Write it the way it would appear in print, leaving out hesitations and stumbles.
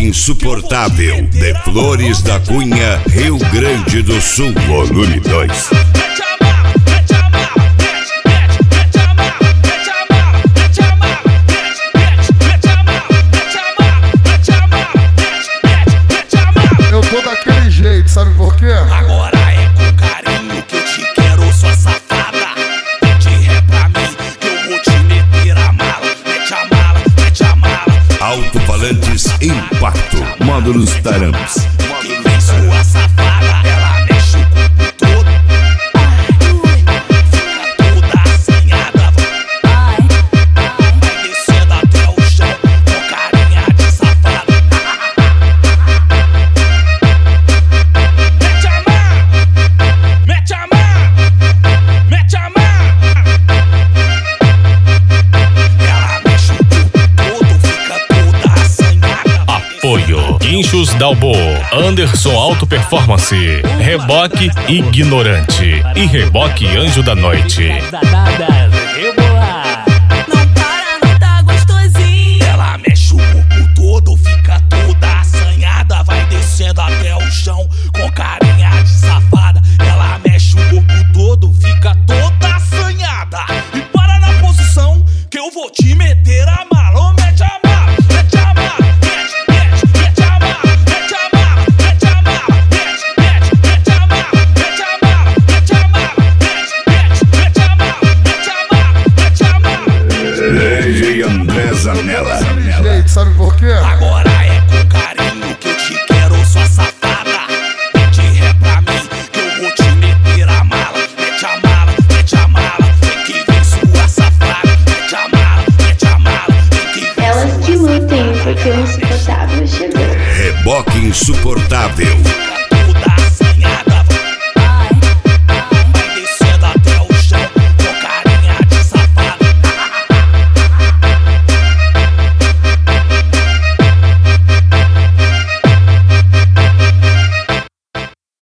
insuportável de Flores da Cunha, Rio Grande do Sul. Volume 2. Eu tô daquele jeito, sabe por quê? Agora é com carinho que eu te quero, sua safada. Mete ré pra mim que eu vou te meter a mala. Mete a mala, mete a mala. Alto-falantes Impacto. Módulos Taramps. Que vem sua safada, ela mexe o corpo todo. Fica toda assanhada. Vai descendo até o chão com carinha de safada. Mete a mão, mete a mão, mete a mão. Ela mexe o corpo todo, fica toda assanhada. Apoio Guinchos Dalbo, Anderson Auto Performance, Reboque Ignorante e Reboque Anjo da Noite. Danadas.